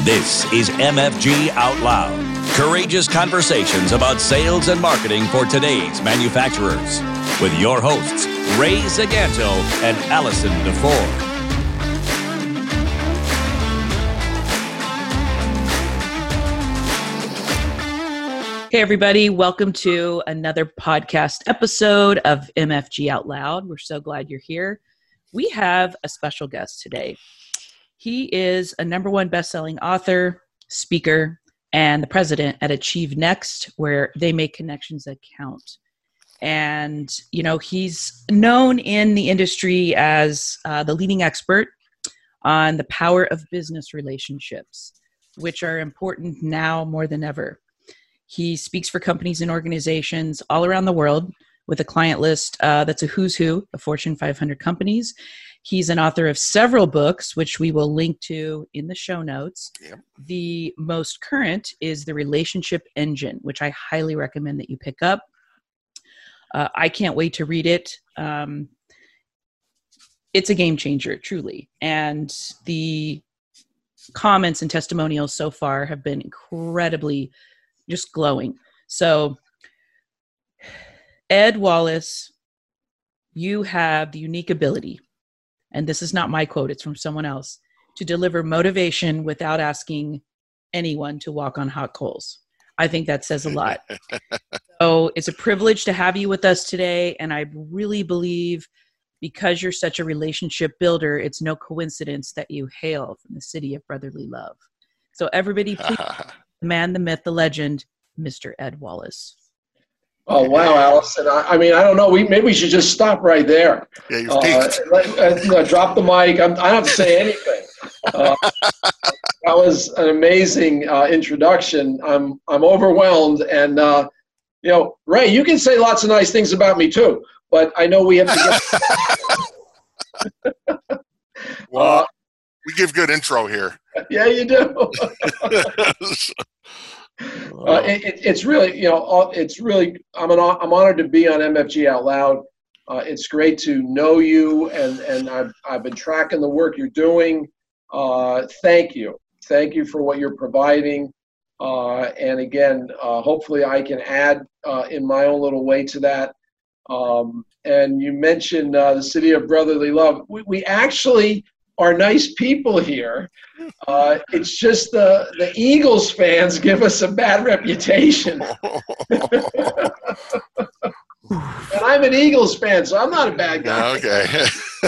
This is MFG Out Loud. Courageous conversations about sales and marketing for today's manufacturers. With your hosts, Ray Zaganto and Allison DeFore. Hey, everybody. Welcome to another podcast episode of MFG Out Loud. We're so glad you're here. We have a special guest today. He is a #1 best-selling author, speaker, and the president at Achieve Next, where they make connections that count. And, you know, he's known in the industry as the leading expert on the power of business relationships, which are important now more than ever. He speaks for companies and organizations all around the world with a client list that's a who's who of Fortune 500 companies. He's an author of several books, which we will link to in the show notes. Yep. The most current is The Relationship Engine, which I highly recommend that you pick up. I can't wait to read it. It's a game changer, truly. And the comments and testimonials so far have been incredibly just glowing. So, Ed Wallace, you have the unique ability, and this is not my quote, it's from someone else, to deliver motivation without asking anyone to walk on hot coals. I think that says a lot. So it's a privilege to have you with us today, and I really believe because you're such a relationship builder, it's no coincidence that you hail from the city of brotherly love. So everybody, please, the man, the myth, the legend, Mr. Ed Wallace. Oh, wow, Allison. I mean, I don't know. Maybe we should just stop right there. Yeah, you've peaked. Drop the mic. I don't have to say anything. That was an amazing introduction. I'm overwhelmed. And, you know, Ray, you can say lots of nice things about me, too. But I know we have to get... Well, we give good intro here. Yeah, you do. It's really, you know, it's really, I'm honored to be on MFG Out Loud. It's great to know you, and I've been tracking the work you're doing. Thank you for what you're providing. And again, hopefully I can add in my own little way to that. And you mentioned the city of brotherly love. We actually are nice people here. It's just the Eagles fans give us a bad reputation. And I'm an Eagles fan, so I'm not a bad guy. Okay.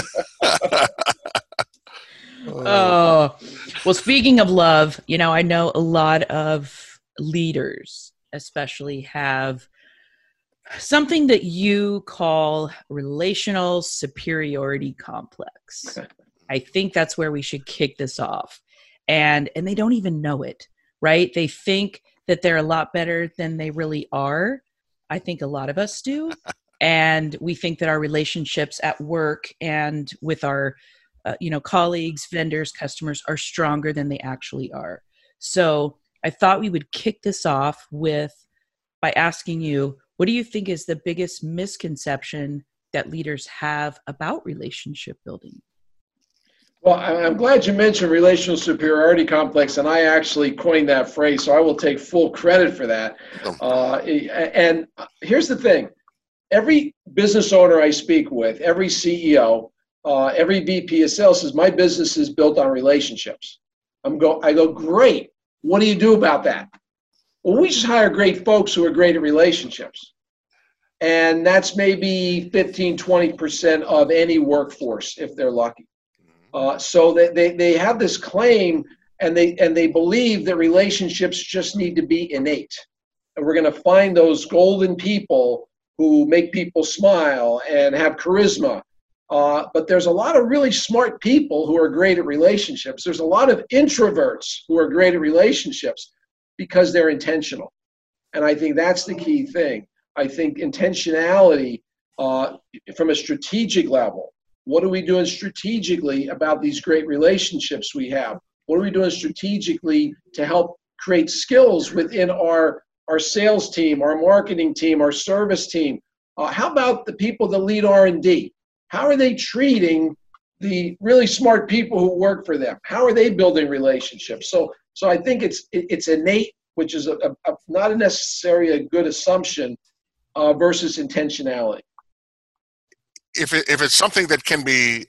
Oh, well, speaking of love, you know, I know a lot of leaders especially have something that you call relational superiority complex. I think that's where we should kick this off. And they don't even know it, right? They think that they're a lot better than they really are. I think a lot of us do. And we think that our relationships at work and with our colleagues, vendors, customers are stronger than they actually are. So I thought we would kick this off by asking you, what do you think is the biggest misconception that leaders have about relationship building? Well, I'm glad you mentioned relational superiority complex, and I actually coined that phrase, so I will take full credit for that. And here's the thing. Every business owner I speak with, every CEO, every VP of sales says, my business is built on relationships. I go, great. What do you do about that? Well, we just hire great folks who are great at relationships. And that's maybe 15, 20% of any workforce, if they're lucky. So they have this claim, and they believe that relationships just need to be innate. And we're going to find those golden people who make people smile and have charisma. But there's a lot of really smart people who are great at relationships. There's a lot of introverts who are great at relationships because they're intentional. And I think that's the key thing. I think intentionality from a strategic level. What are we doing strategically about these great relationships we have? What are we doing strategically to help create skills within our sales team, our marketing team, our service team? How about the people that lead R&D? How are they treating the really smart people who work for them? How are they building relationships? So I think it's innate, which is not necessarily a good assumption, versus intentionality. If it's something that can be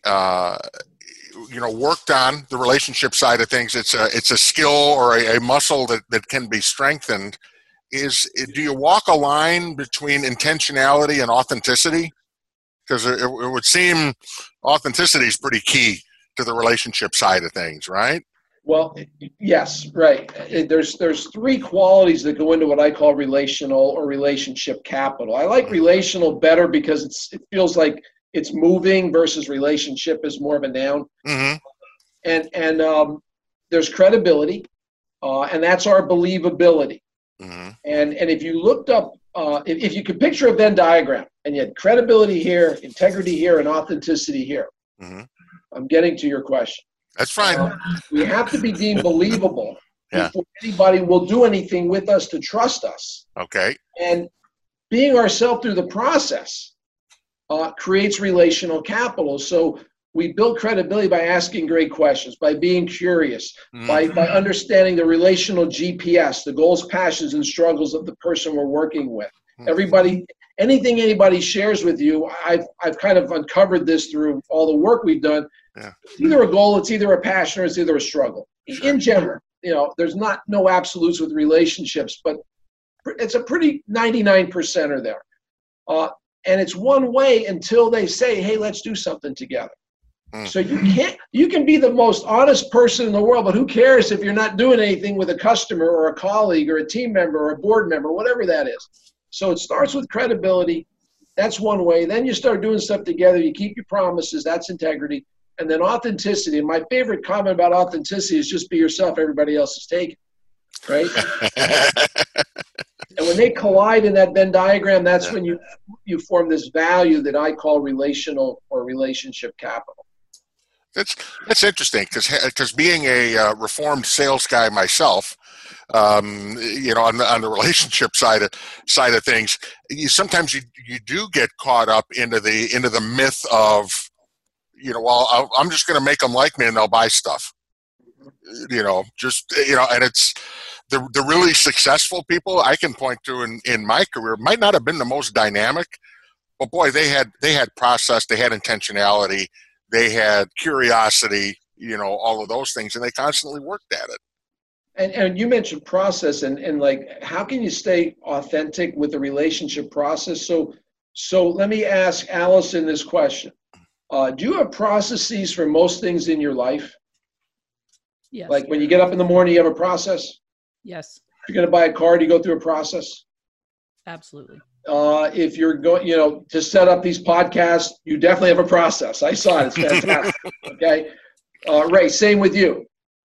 worked on, the relationship side of things, it's a skill or a muscle that can be strengthened. Do you walk a line between intentionality and authenticity? Because it would seem authenticity is pretty key to the relationship side of things, right? Well, yes, right. There's three qualities that go into what I call relational or relationship capital. I like relational better because it feels like it's moving versus relationship is more of a noun. Mm-hmm. And there's credibility, and that's our believability. Mm-hmm. And if you looked up, if you could picture a Venn diagram, and you had credibility here, integrity here, and authenticity here. Mm-hmm. I'm getting to your question. That's fine. We have to be deemed believable Yeah. before anybody will do anything with us to trust us. Okay. And being ourselves through the process creates relational capital. So we build credibility by asking great questions, by being curious, by understanding the relational GPS, the goals, passions, and struggles of the person we're working with. Anything anybody shares with you, I've kind of uncovered this through all the work we've done. Yeah. It's either a goal, it's either a passion, or it's either a struggle. Sure. In general, there's no absolutes with relationships, but it's a pretty 99% are there. And it's one way until they say, hey, let's do something together. So you can be the most honest person in the world, but who cares if you're not doing anything with a customer or a colleague or a team member or a board member, whatever that is. So it starts with credibility. That's one way. Then you start doing stuff together. You keep your promises. That's integrity. And then authenticity. And my favorite comment about authenticity is just be yourself. Everybody else is taken. Right? And when they collide in that Venn diagram, that's when you form this value that I call relational or relationship capital. That's interesting because being a reformed sales guy myself, on the relationship side of things, sometimes you do get caught up into the myth of, I'm just going to make them like me and they'll buy stuff. And it's the really successful people I can point to in my career might not have been the most dynamic, but boy, they had process, they had intentionality. They had curiosity, all of those things, and they constantly worked at it. And you mentioned process and like, how can you stay authentic with the relationship process? So let me ask Allison this question. Do you have processes for most things in your life? Yes. Like when you get up in the morning, you have a process? Yes. If you're going to buy a car, do you go through a process? Absolutely. If you're going, to set up these podcasts, you definitely have a process. I saw it. It's fantastic. Okay. Ray, same with you.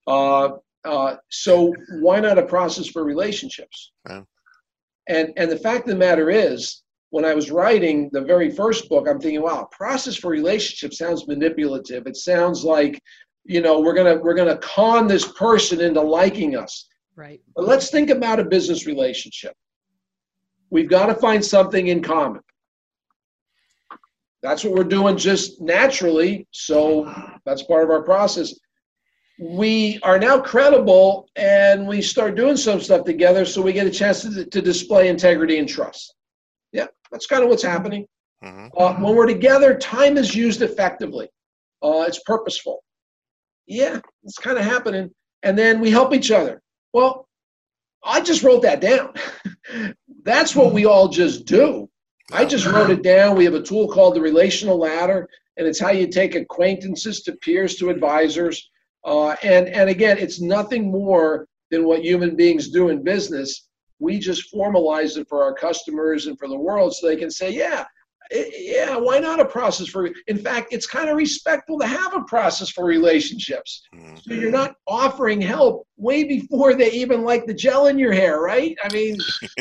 So why not a process for relationships? Yeah. And the fact of the matter is, when I was writing the very first book, I'm thinking, wow, process for relationships sounds manipulative. It sounds like, we're gonna con this person into liking us. Right. But let's think about a business relationship. We've got to find something in common. That's what we're doing just naturally. So that's part of our process. We are now credible and we start doing some stuff together so we get a chance to display integrity and trust. Yeah, that's kind of what's happening. Mm-hmm. When we're together, time is used effectively. It's purposeful. Yeah, it's kind of happening. And then we help each other. Well, I just wrote that down. That's what we all just do. I just wrote it down. We have a tool called the Relational Ladder, and it's how you take acquaintances to peers to advisors. And again, it's nothing more than what human beings do in business. We just formalize it for our customers and for the world so they can say, yeah, why not a process for, in fact, it's kind of respectful to have a process for relationships. Mm-hmm. So you're not offering help way before they even like the gel in your hair, right? I mean,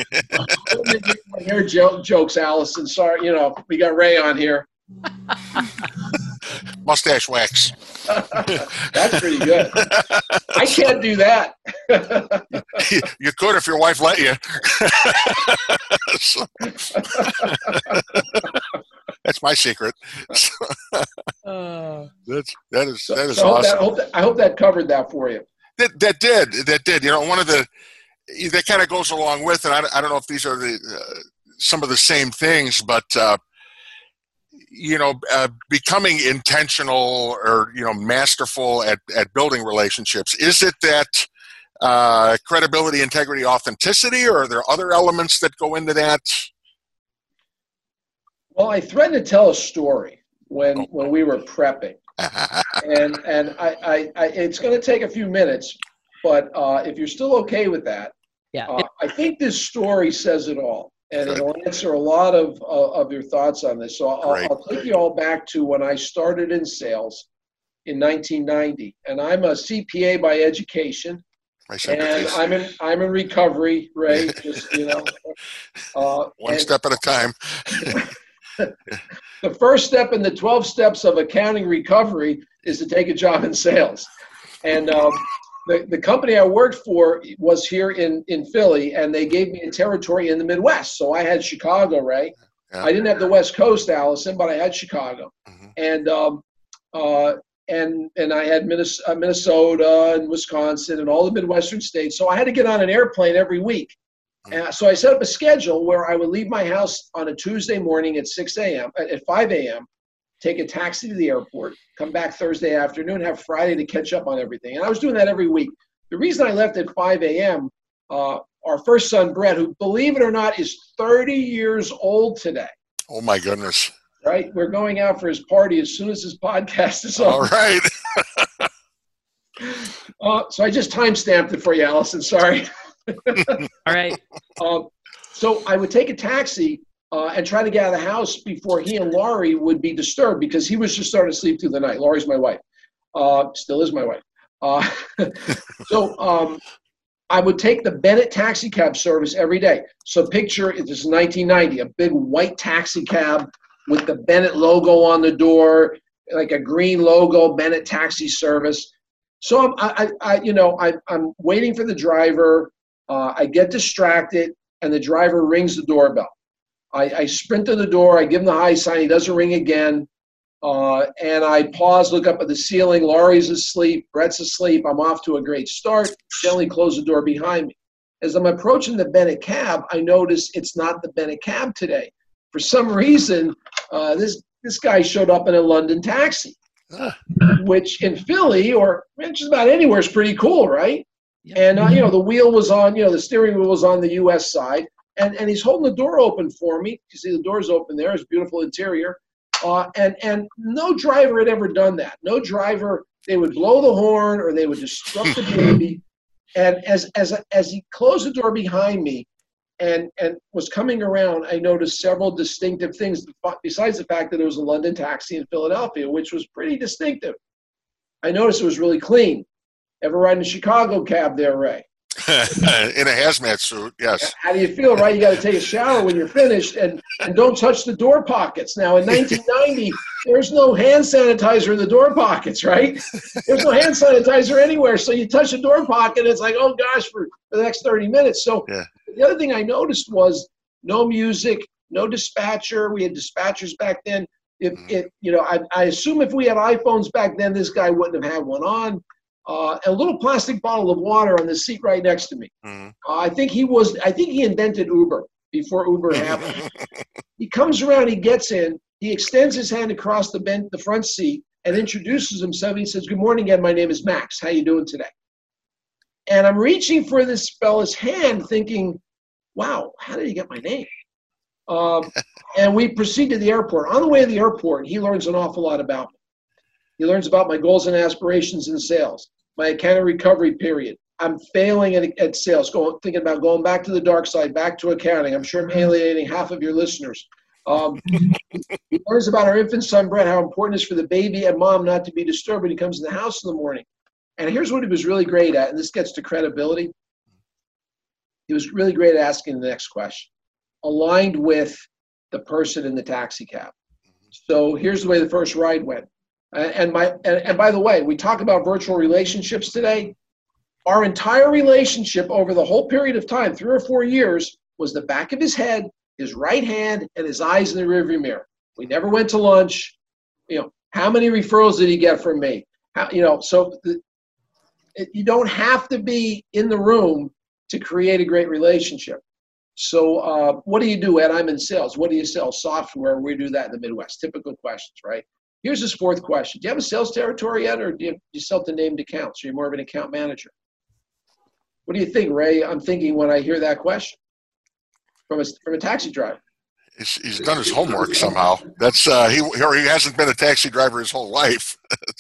hair jokes, Allison. Sorry, we got Ray on here. Mustache wax. That's pretty good. I can't do that. You could if your wife let you. That's my secret. Oh. That is So awesome. I hope that covered that for you. That did. You know, one of the that kind of goes along with, and I don't know if these are the some of the same things, but you know, becoming intentional or, you know, masterful at building relationships. Is it that credibility, integrity, authenticity, or are there other elements that go into that? Well, I threatened to tell a story when we were prepping, and I it's going to take a few minutes, but if you're still okay with that, Yeah. I think this story says it all, and Good. it'll answer a lot of your thoughts on this. So I'll take you all back to when I started in sales in 1990, and I'm a CPA by education. And I'm in recovery, Ray. Just, you know, one step at a time. The first step in the 12 steps of accounting recovery is to take a job in sales. And the company I worked for was here in Philly, and they gave me a territory in the Midwest. So I had Chicago, Ray. Yeah. I didn't have the West Coast, Allison, but I had Chicago. Mm-hmm. And I had Minnesota and Wisconsin and all the Midwestern states. So I had to get on an airplane every week. So I set up a schedule where I would leave my house on a Tuesday morning at 5 a.m., take a taxi to the airport, come back Thursday afternoon, have Friday to catch up on everything. And I was doing that every week. The reason I left at 5 a.m., our first son, Brett, who, believe it or not, is 30 years old today. Oh, my goodness. Right? We're going out for his party as soon as this podcast is over. All right. So I just time-stamped it for you, Allison. Sorry. All right. So I would take a taxi and try to get out of the house before he and Laurie would be disturbed, because he was just starting to sleep through the night. Laurie's my wife. Still is my wife. So I would take the Bennett taxi cab service every day. So picture, this is 1990, a big white taxi cab with the Bennett logo on the door, like a green logo, Bennett taxi service. So I'm waiting for the driver. I get distracted, and the driver rings the doorbell. I sprint to the door. I give him the high sign. He doesn't ring again. And I pause, look up at the ceiling. Laurie's asleep. Brett's asleep. I'm off to a great start. Gently close the door behind me. As I'm approaching the Bennett cab, I notice it's not the Bennett cab today. For some reason, this guy showed up in a London taxi, which in Philly or just about anywhere is pretty cool, right? And, the wheel was on, the steering wheel was on the U.S. side. And he's holding the door open for me. You see the door's open there. It's a beautiful interior. And no driver had ever done that. No driver, they would blow the horn or they would disrupt the baby. And as he closed the door behind me and was coming around, I noticed several distinctive things besides the fact that it was a London taxi in Philadelphia, which was pretty distinctive. I noticed it was really clean. Ever ride in a Chicago cab there, Ray? In a hazmat suit, yes. How do you feel, right? You got to take a shower when you're finished, and don't touch the door pockets. Now, in 1990, there's no hand sanitizer in the door pockets, right? There's no hand sanitizer anywhere. So you touch the door pocket, it's like, oh gosh, for the next 30 minutes. So The other thing I noticed was no music, no dispatcher. We had dispatchers back then. I assume if we had iPhones back then, this guy wouldn't have had one on. A little plastic bottle of water on the seat right next to me. Mm-hmm. I think he invented Uber before Uber happened. He comes around, he gets in, he extends his hand across the front seat and introduces himself. He says, "Good morning again, my name is Max. How you doing today?" And I'm reaching for this fella's hand thinking, wow, how did he get my name? And we proceed to the airport. On the way to the airport, he learns an awful lot about me. He learns about my goals and aspirations in sales, my accounting recovery period. I'm failing at sales, thinking about going back to the dark side, back to accounting. I'm sure I'm alienating half of your listeners. He learns about our infant son, Brett, how important it is for the baby and mom not to be disturbed when he comes in the house in the morning. And here's what he was really great at, and this gets to credibility. He was really great at asking the next question, aligned with the person in the taxi cab. So here's the way the first ride went. And by the way, we talk about virtual relationships today. Our entire relationship over the whole period of time, 3 or 4 years, was the back of his head, his right hand, and his eyes in the rearview mirror. We never went to lunch. How many referrals did he get from me? You don't have to be in the room to create a great relationship. So what do you do, Ed? I'm in sales. What do you sell? Software. We do that in the Midwest. Typical questions, right? Here's his fourth question. Do you have a sales territory yet, or do you sell to named accounts? Are you more of an account manager? What do you think, Ray? I'm thinking when I hear that question from a taxi driver. He's done his homework somehow. That's he hasn't been a taxi driver his whole life.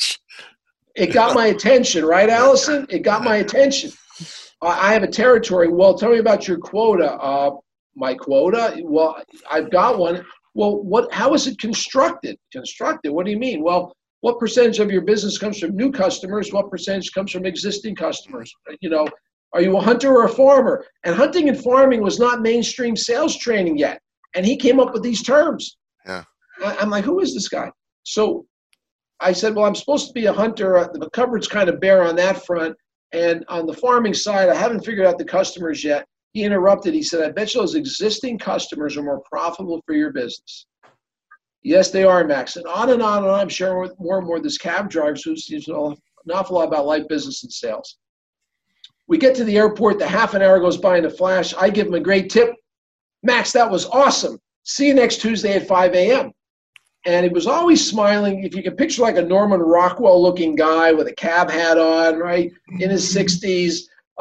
It got my attention, right, Allison? It got my attention. I have a territory. Well, tell me about your quota. My quota? Well, I've got one. Well, how is it constructed? Constructed? What do you mean? Well, what percentage of your business comes from new customers? What percentage comes from existing customers? Are you a hunter or a farmer? And hunting and farming was not mainstream sales training yet. And he came up with these terms. Yeah. I'm like, who is this guy? So I said, well, I'm supposed to be a hunter. The cupboard's kind of bare on that front. And on the farming side, I haven't figured out the customers yet. He interrupted. He said, I bet you those existing customers are more profitable for your business. Yes, they are, Max. And on and on and on. I'm sharing with more and more this cab driver who knows an awful lot about life, business, and sales. We get to the airport. The half an hour goes by in a flash. I give him a great tip. Max, that was awesome. See you next Tuesday at 5 a.m. And he was always smiling. If you can picture like a Norman Rockwell-looking guy with a cab hat on, right, in his 60s,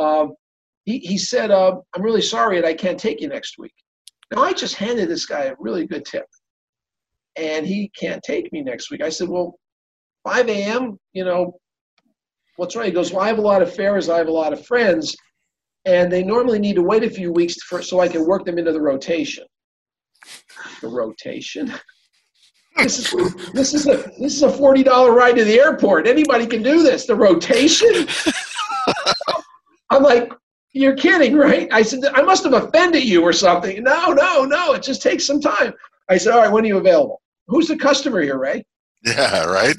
he said, I'm really sorry that I can't take you next week. Now, I just handed this guy a really good tip, and he can't take me next week. I said, well, 5 a.m., what's right? He goes, well, I have a lot of fares. I have a lot of friends, and they normally need to wait a few weeks so I can work them into the rotation. The rotation? This is a $40 ride to the airport. Anybody can do this. The rotation? I'm like, you're kidding, right? I said, I must have offended you or something. No. It just takes some time. I said, all right, when are you available? Who's the customer here, Ray? Yeah, right?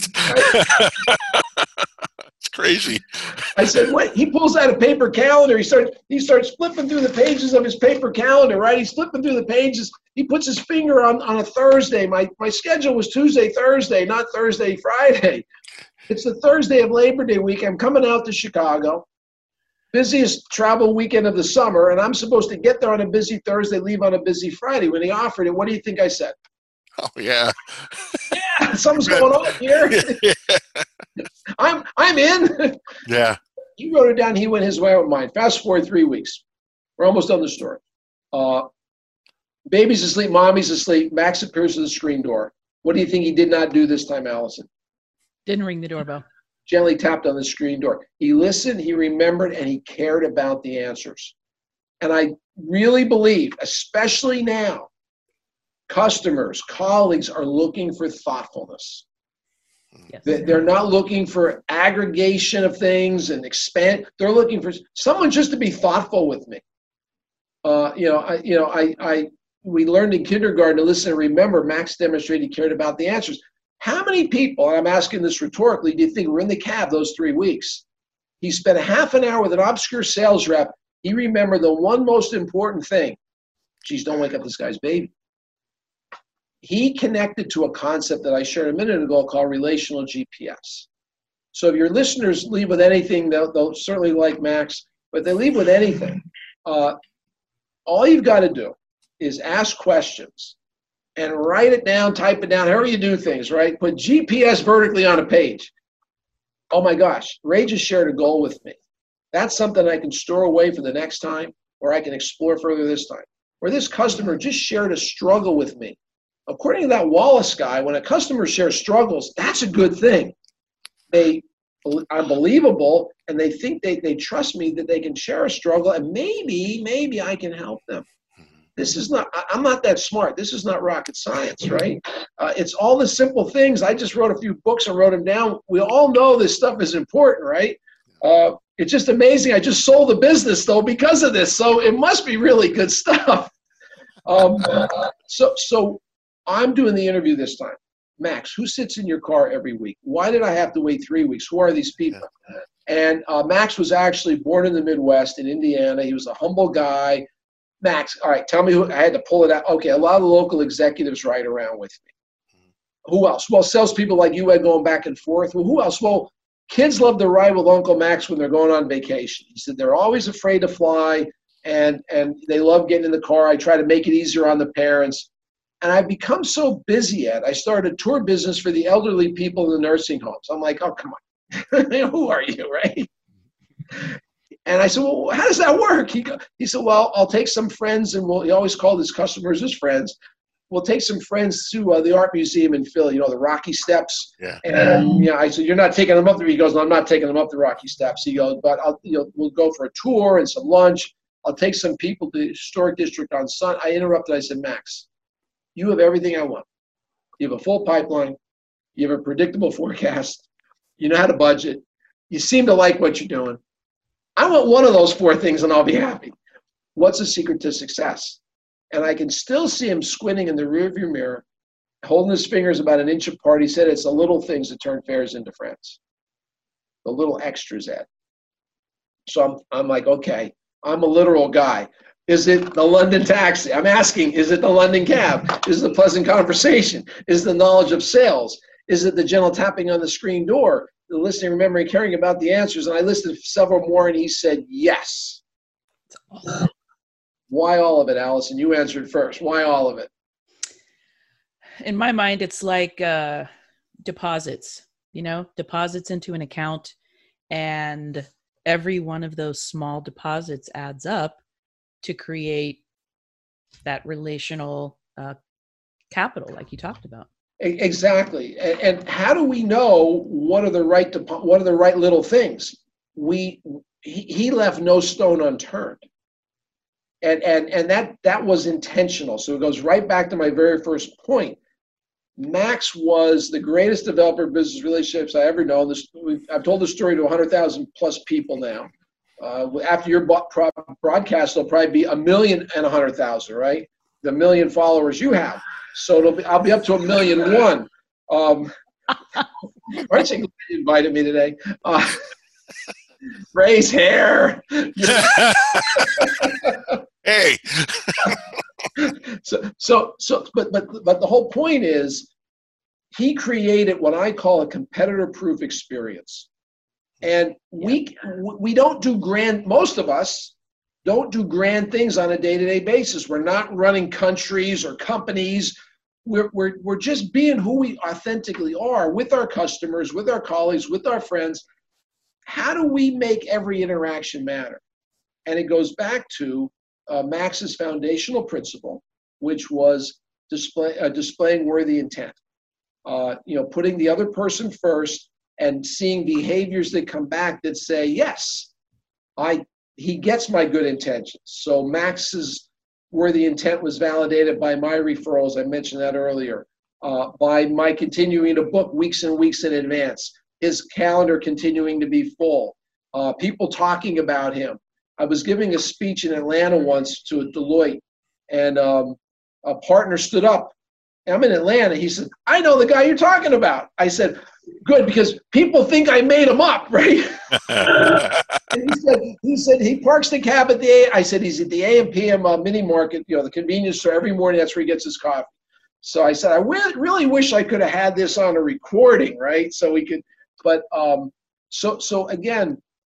It's crazy. I said, wait. He pulls out a paper calendar. He starts flipping through the pages of his paper calendar, right? He's flipping through the pages. He puts his finger on a Thursday. My schedule was Tuesday, Thursday, not Thursday, Friday. It's the Thursday of Labor Day week. I'm coming out to Chicago. Busiest travel weekend of the summer, and I'm supposed to get there on a busy Thursday, leave on a busy Friday. When he offered it, what do you think I said? Oh, yeah. Yeah, something's going on here. Yeah. I'm in. Yeah. He wrote it down. He went his way with mine. Fast forward 3 weeks. We're almost done the story. Baby's asleep. Mommy's asleep. Max appears at the screen door. What do you think he did not do this time, Allison? Didn't ring the doorbell. Gently tapped on the screen door. He listened, he remembered, and he cared about the answers. And I really believe, especially now, customers, colleagues are looking for thoughtfulness. Yes. They're not looking for aggregation of things and expand. They're looking for someone just to be thoughtful with me. We learned in kindergarten to listen and remember. Max demonstrated he cared about the answers. How many people, and I'm asking this rhetorically, do you think were in the cab those 3 weeks? He spent a half an hour with an obscure sales rep. He remembered the one most important thing. Geez, don't wake up this guy's baby. He connected to a concept that I shared a minute ago called relational GPS. So if your listeners leave with anything, they'll certainly like Max, but they leave with anything. All you've got to do is ask questions and write it down, type it down, however you do things, right? Put GPS vertically on a page. Oh my gosh, Ray just shared a goal with me. That's something I can store away for the next time, or I can explore further this time. Or this customer just shared a struggle with me. According to that Wallace guy, when a customer shares struggles, that's a good thing. I'm believable, and they think they trust me that they can share a struggle, and maybe I can help them. I'm not that smart. This is not rocket science, right? It's all the simple things. I just wrote a few books and wrote them down. We all know this stuff is important, right? It's just amazing. I just sold the business, though, because of this. So it must be really good stuff. So I'm doing the interview this time. Max, who sits in your car every week? Why did I have to wait 3 weeks? Who are these people? And Max was actually born in the Midwest in Indiana. He was a humble guy. Max, all right, tell me who. I had to pull it out. Okay, a lot of the local executives ride around with me. Who else? Well, salespeople like you had going back and forth. Well, who else? Well, kids love to ride with Uncle Max when they're going on vacation. He said they're always afraid to fly, and they love getting in the car. I try to make it easier on the parents. And I've become so busy I started a tour business for the elderly people in the nursing homes. I'm like, oh, come on. Who are you, right? And I said, well, how does that work? He said, well, I'll take some friends, and he always called his customers his friends. We'll take some friends to the art museum in Philly, the Rocky Steps. Yeah. And I said, you're not taking them up there? He goes, no, I'm not taking them up the Rocky Steps. He goes, but we'll go for a tour and some lunch. I'll take some people to the historic district on Sun. I interrupted. I said, Max, you have everything I want. You have a full pipeline. You have a predictable forecast. You know how to budget. You seem to like what you're doing. I want one of those 4 things and I'll be happy. What's the secret to success? And I can still see him squinting in the rearview mirror, holding his fingers about an inch apart. He said, it's the little things that turn fairs into friends. The little extras, Ed. So I'm like, okay, I'm a literal guy. Is it the London taxi? I'm asking, is it the London cab? Is it the pleasant conversation? Is it the knowledge of sales? Is it the gentle tapping on the screen door? The listening, remembering, caring about the answers? And I listed several more, and he said, yes. Why all of it, Allison? You answered first. Why all of it? In my mind, it's like deposits, deposits into an account, and every one of those small deposits adds up to create that relational capital like you talked about. Exactly. And how do we know what are the right little things? He left no stone unturned. And that was intentional. So it goes right back to my very first point. Max was the greatest developer of business relationships I ever know. I've told this story to 100,000 plus people now. After your broadcast, there'll probably be 1,100,000, right? The 1,000,000 followers you have. So I'll be up to 1,000,001. Aren't you glad you invited me today? Ray's hair. Hey. But the whole point is, he created what I call a competitor-proof experience. And we don't do most of us don't do grand things on a day-to-day basis. We're not running countries or companies. We're just being who we authentically are with our customers, with our colleagues, with our friends. How do we make every interaction matter? And it goes back to Max's foundational principle, which was displaying worthy intent. Putting the other person first and seeing behaviors that come back that say, yes, he gets my good intentions. So Max's worthy intent was validated by my referrals. I mentioned that earlier. By my continuing to book weeks and weeks in advance. His calendar continuing to be full. People talking about him. I was giving a speech in Atlanta once to Deloitte, and a partner stood up. I'm in Atlanta. He said, I know the guy you're talking about. I said, good, because people think I made him up, right? And he said he parks the cab at I said, he's at the A&PM mini market, the convenience store every morning. That's where he gets his coffee. So I said, I really wish I could have had this on a recording, right? So we could, but so again,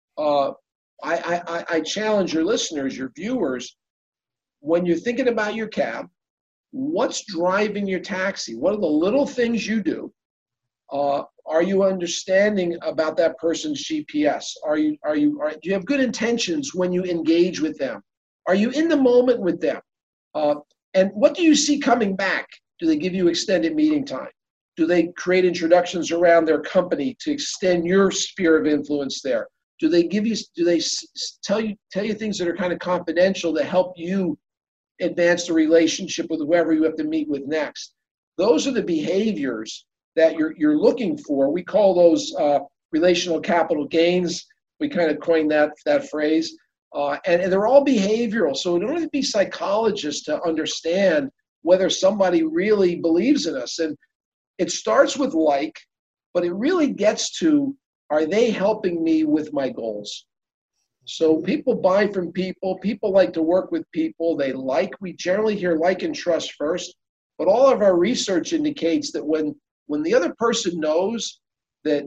I challenge your listeners, your viewers, when you're thinking about your cab, what's driving your taxi? What are the little things you do? Are you understanding about that person's GPS? Do you have good intentions when you engage with them? Are you in the moment with them? And what do you see coming back? Do they give you extended meeting time? Do they create introductions around their company to extend your sphere of influence there? Do they tell you things that are kind of confidential to help you advance the relationship with whoever you have to meet with next? Those are the behaviors that you're looking for. We call those relational capital gains. We kind of coined that phrase. And they're all behavioral. So we don't have to be psychologists to understand whether somebody really believes in us. And it starts with but it really gets to, are they helping me with my goals? So people buy from people. People like to work with people. We generally hear like and trust first. But all of our research indicates that when when the other person knows that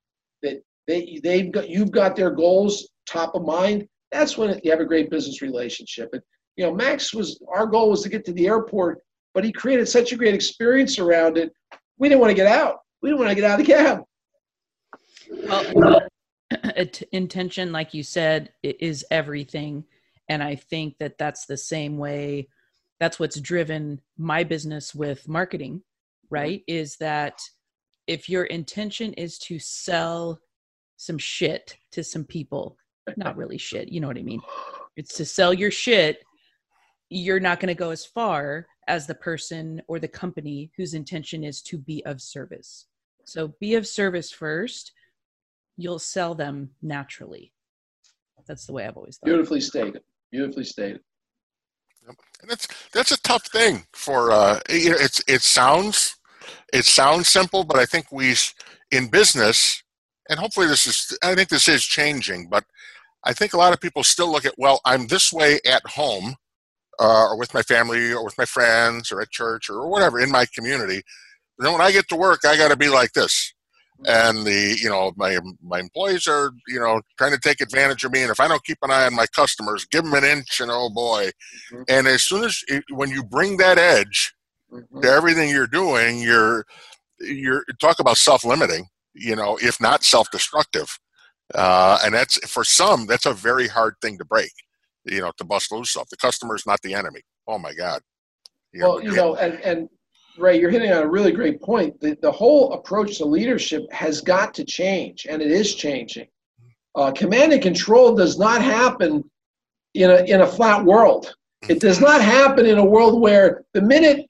you've got their goals top of mind, that's when you have a great business relationship. And Max our goal was to get to the airport, but he created such a great experience around it. We didn't want to get out. We didn't want to get out of the cab. Well, intention, like you said, is everything. And I think that that's the same way. That's what's driven my business with marketing, right? Is that if your intention is to sell some shit to some people, not really shit, you know what I mean? It's to sell your shit, you're not going to go as far as the person or the company whose intention is to be of service. So be of service first. You'll sell them naturally. That's the way I've always thought. Beautifully stated. Beautifully stated. And that's a tough thing for it sounds simple, but I think in business, and hopefully I think this is changing, but I think a lot of people still look at, well, I'm this way at home, or with my family, or with my friends, or at church, or whatever in my community. But then when I get to work, I got to be like this. And my employees are, trying to take advantage of me. And if I don't keep an eye on my customers, give them an inch and oh boy. Mm-hmm. And as soon as, when you bring that edge to everything you're doing, you're talk about self-limiting, if not self-destructive. And that's, for some, that's a very hard thing to break, to bust loose of. The customer is not the enemy. Oh my God. And Ray, you're hitting on a really great point. The whole approach to leadership has got to change, and it is changing. Command and control does not happen in a flat world. It does not happen in a world where the minute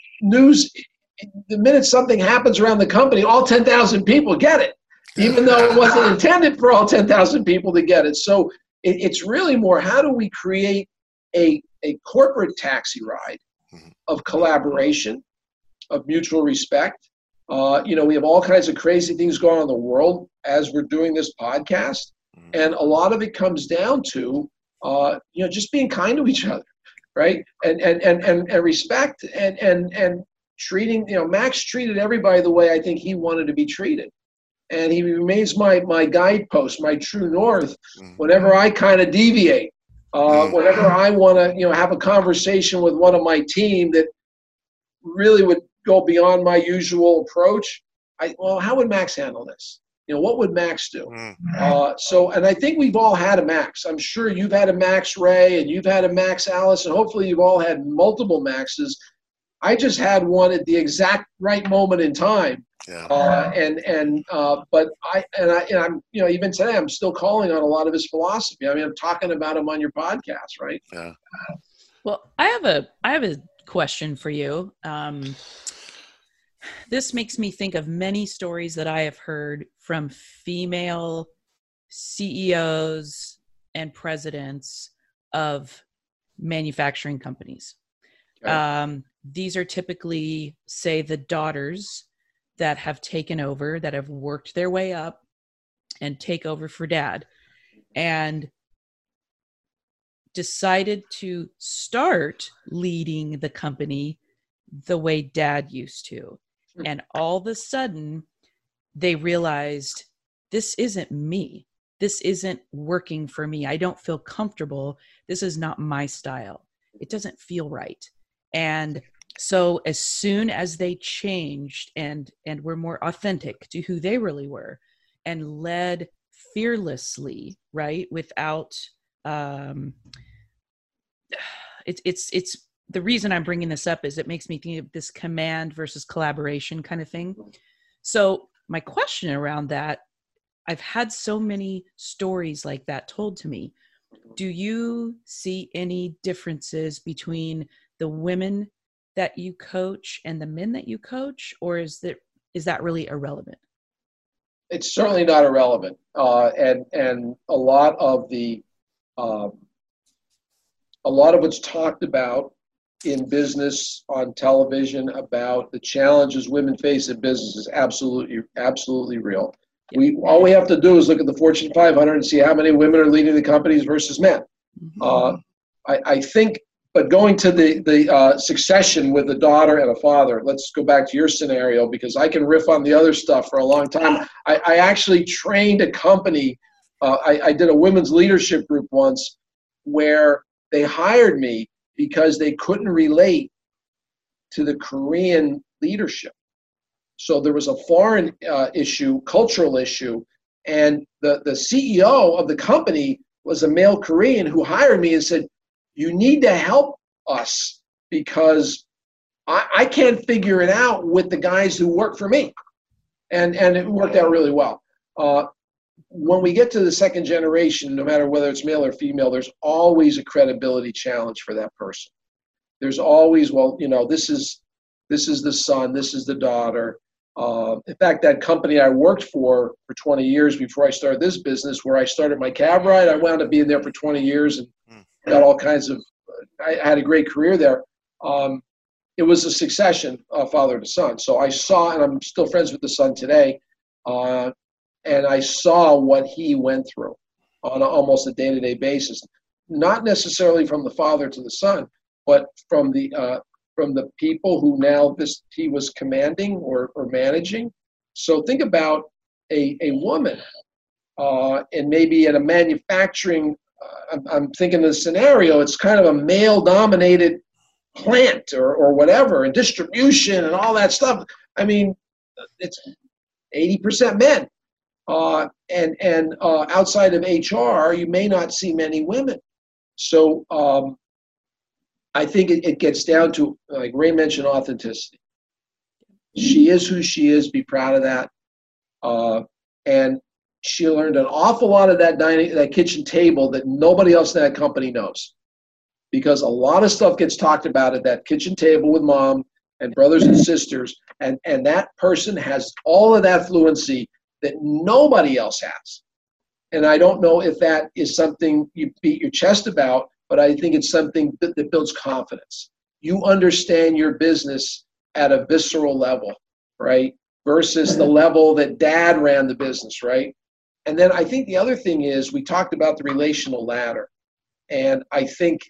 something happens around the company, all 10,000 people get it, even though it wasn't intended for all 10,000 people to get it. So it's really more, how do we create a corporate taxi ride of collaboration, of mutual respect. We have all kinds of crazy things going on in the world as we're doing this podcast. And a lot of it comes down to, just being kind to each other, right? And respect and treating, Max treated everybody the way I think he wanted to be treated. And he remains my guidepost, my true north, whenever I kind of deviate, whenever I want to, have a conversation with one of my team that really would go beyond my usual approach. How would Max handle this? What would Max do? And I think we've all had a Max. I'm sure you've had a Max, Ray, and you've had a Max, Alice, and hopefully you've all had multiple Maxes. I just had one at the exact right moment in time. Yeah. But I'm, even today, I'm still calling on a lot of his philosophy. I mean, I'm talking about him on your podcast, right? Yeah. Well, I have a question for you. This makes me think of many stories that I have heard from female CEOs and presidents of manufacturing companies. Okay. These are typically, say, the daughters that have taken over, that have worked their way up and take over for dad, and decided to start leading the company the way dad used to. And all of a sudden they realized, this isn't me. This isn't working for me. I don't feel comfortable. This is not my style. It doesn't feel right. And so as soon as they changed and were more authentic to who they really were and led fearlessly, right? Without, it's the reason I'm bringing this up is it makes me think of this command versus collaboration kind of thing. So my question around that, I've had so many stories like that told to me. Do you see any differences between the women that you coach and the men that you coach, or is that really irrelevant? It's certainly not irrelevant. And a lot of what's talked about in business on television about the challenges women face in business is absolutely real. All we have to do is look at the Fortune 500 and see how many women are leading the companies versus men. I think but going to the succession with a daughter and a father, let's go back to your scenario, because I can riff on the other stuff for a long time. I actually trained a company. I did a women's leadership group once where they hired me because they couldn't relate to the Korean leadership. So there was a foreign issue, cultural issue, and the CEO of the company was a male Korean who hired me and said, you need to help us because I can't figure it out with the guys who work for me. And it worked out really well. When we get to the second generation, no matter whether it's male or female, there's always a credibility challenge for that person. There's always, well, this is the son, this is the daughter. In fact, that company I worked for 20 years before I started this business, where I started my cab ride, I wound up being there for 20 years and got all kinds of, I had a great career there. It was a succession of father to son. So I saw, and I'm still friends with the son today, and I saw what he went through on almost a day-to-day basis. Not necessarily from the father to the son, but from the people who now he was commanding or managing. So think about a woman, and maybe in a manufacturing, I'm thinking of the scenario, it's kind of a male-dominated plant or whatever, and distribution and all that stuff. I mean, it's 80% men. And outside of HR, you may not see many women. So I think it gets down to, like Ray mentioned, authenticity. She is who she is. Be proud of that. And she learned an awful lot of that kitchen table that nobody else in that company knows, because a lot of stuff gets talked about at that kitchen table with mom and brothers and sisters, and that person has all of that fluency that nobody else has. And I don't know if that is something you beat your chest about, but I think it's something that builds confidence. You understand your business at a visceral level, right? Versus the level that dad ran the business, right? And then I think the other thing is, we talked about the relational ladder. And I think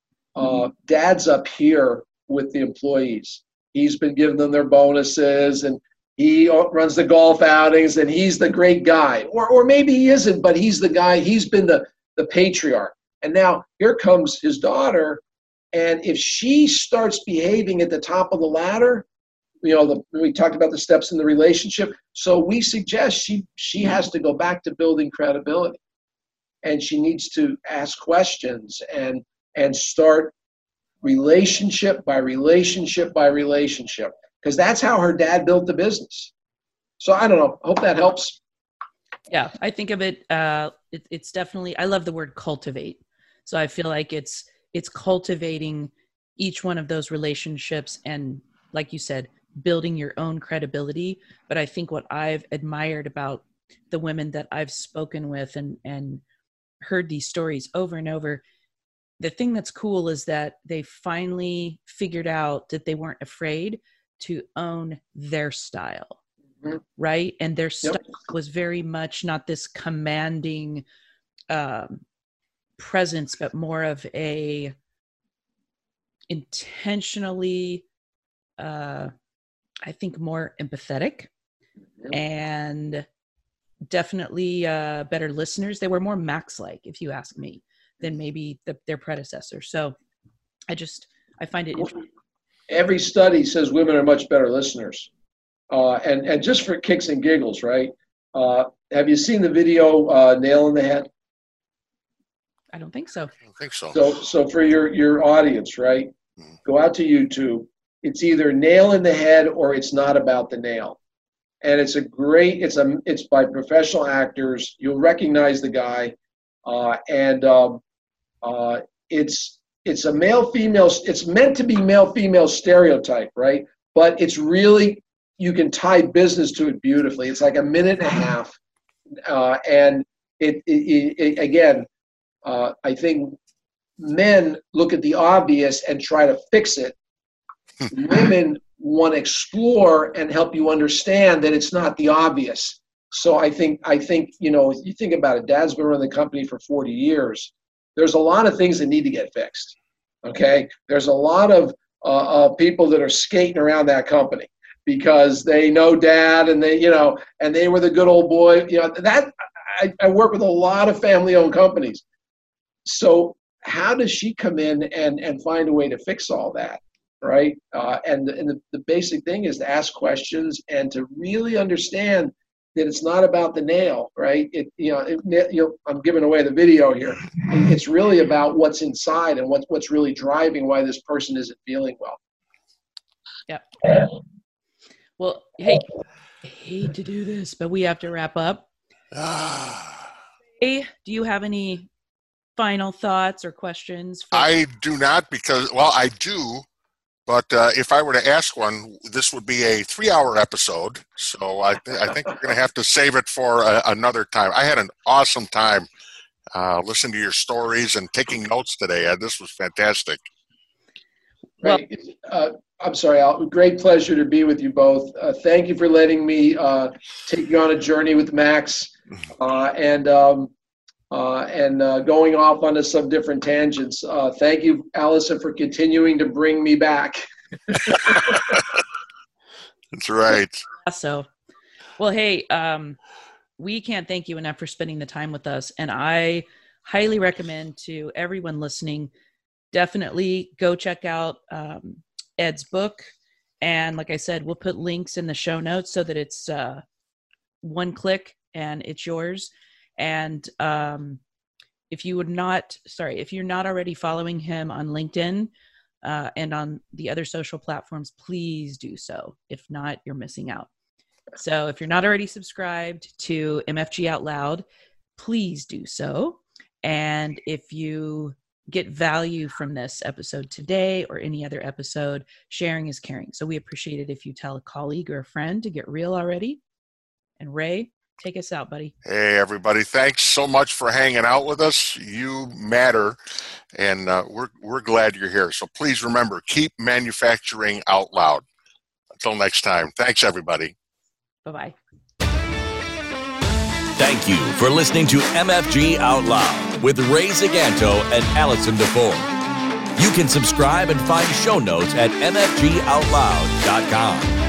dad's up here with the employees. He's been giving them their bonuses, and he runs the golf outings, and he's the great guy. Or maybe he isn't, but he's the guy. He's been the patriarch. And now here comes his daughter, and if she starts behaving at the top of the ladder, we talked about the steps in the relationship. So we suggest she has to go back to building credibility, and she needs to ask questions and start relationship by relationship by relationship, because that's how her dad built the business. So I don't know. I hope that helps. Yeah, I think of it. It's definitely. I love the word cultivate. So I feel like it's cultivating each one of those relationships, and like you said, building your own credibility. But I think what I've admired about the women that I've spoken with and heard these stories over and over, the thing that's cool is that they finally figured out that they weren't afraid to own their style, right? And their style was very much not this commanding presence, but more of a intentionally, I think, more empathetic and definitely better listeners. They were more Max-like, if you ask me, than maybe their predecessor. So I find it interesting. Every study says women are much better listeners. And just for kicks and giggles, right? Have you seen the video Nail in the Head? I don't think so. I don't think so. So for your audience, right? Go out to YouTube. It's either Nail in the Head or It's Not About the Nail. And it's it's by professional actors. You'll recognize the guy. It's a male-female, it's meant to be male-female stereotype, right? But it's really, you can tie business to it beautifully. It's like a minute and a half. And again, I think men look at the obvious and try to fix it. Women want to explore and help you understand that it's not the obvious. So I think you think about it, Dad's been running the company for 40 years. There's a lot of things that need to get fixed. Okay, there's a lot of people that are skating around that company because they know dad and they, and they were the good old boy. That I work with a lot of family-owned companies. So how does she come in and find a way to fix all that, right? And the basic thing is to ask questions and to really understand that it's not about the nail, right? I'm giving away the video here. It's really about what's inside and what's really driving why this person isn't feeling well. Yeah. Well, hey, I hate to do this, but we have to wrap up. Hey, do you have any final thoughts or questions? I do not I do. But if I were to ask one, this would be a 3-hour episode. So I think we're going to have to save it for another time. I had an awesome time listening to your stories and taking notes today. This was fantastic. Right. I'm sorry, Al. Great pleasure to be with you both. Thank you for letting me take you on a journey with Max and going off onto some different tangents. Thank you, Allison, for continuing to bring me back. That's right. So, well, hey, we can't thank you enough for spending the time with us. And I highly recommend to everyone listening, definitely go check out Ed's book. And like I said, we'll put links in the show notes so that it's one click and it's yours. And if you're not already following him on LinkedIn and on the other social platforms, please do so. If not, you're missing out. So if you're not already subscribed to MFG Out Loud, please do so. And if you get value from this episode today or any other episode, sharing is caring. So we appreciate it if you tell a colleague or a friend to get real already. And Ray, take us out, buddy. Hey, everybody. Thanks so much for hanging out with us. You matter, and we're glad you're here. So please remember, keep manufacturing out loud. Until next time, thanks, everybody. Bye-bye. Thank you for listening to MFG Out Loud with Ray Zaganto and Allison DeFore. You can subscribe and find show notes at mfgoutloud.com.